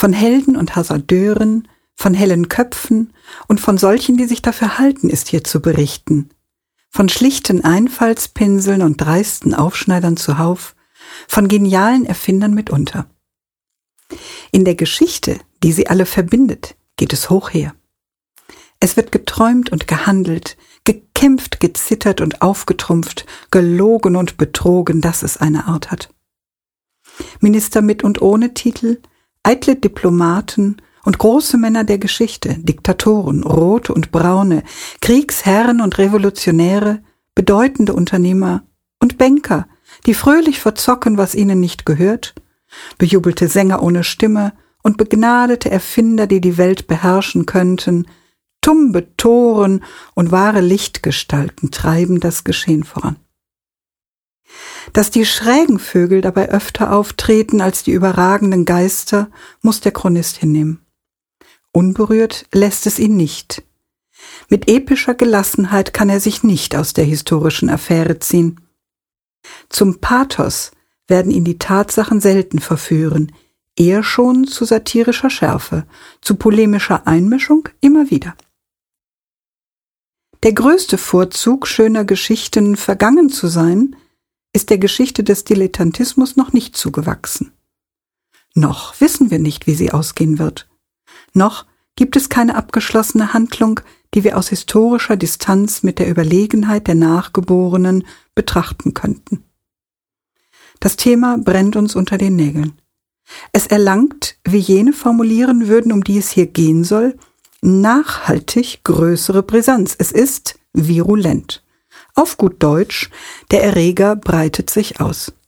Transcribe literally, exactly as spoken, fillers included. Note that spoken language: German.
Von Helden und Hasardeuren, von hellen Köpfen und von solchen, die sich dafür halten, ist hier zu berichten. Von schlichten Einfallspinseln und dreisten Aufschneidern zuhauf, von genialen Erfindern mitunter. In der Geschichte, die sie alle verbindet, geht es hoch her. Es wird geträumt und gehandelt, gekämpft, gezittert und aufgetrumpft, gelogen und betrogen, dass es eine Art hat. Minister mit und ohne Titel, eitle Diplomaten und große Männer der Geschichte, Diktatoren, rote und braune, Kriegsherren und Revolutionäre, bedeutende Unternehmer und Banker, die fröhlich verzocken, was ihnen nicht gehört, bejubelte Sänger ohne Stimme und begnadete Erfinder, die die Welt beherrschen könnten, tumbe Toren und wahre Lichtgestalten treiben das Geschehen voran. Dass die schrägen Vögel dabei öfter auftreten als die überragenden Geister, muss der Chronist hinnehmen. Unberührt lässt es ihn nicht. Mit epischer Gelassenheit kann er sich nicht aus der historischen Affäre ziehen. Zum Pathos werden ihn die Tatsachen selten verführen, eher schon zu satirischer Schärfe, zu polemischer Einmischung immer wieder. Der größte Vorzug schöner Geschichten, vergangen zu sein, ist der Geschichte des Dilettantismus noch nicht zugewachsen. Noch wissen wir nicht, wie sie ausgehen wird. Noch gibt es keine abgeschlossene Handlung, die wir aus historischer Distanz mit der Überlegenheit der Nachgeborenen betrachten könnten. Das Thema brennt uns unter den Nägeln. Es erlangt, wie jene formulieren würden, um die es hier gehen soll, nachhaltig größere Brisanz. Es ist virulent. Auf gut Deutsch, der Erreger breitet sich aus.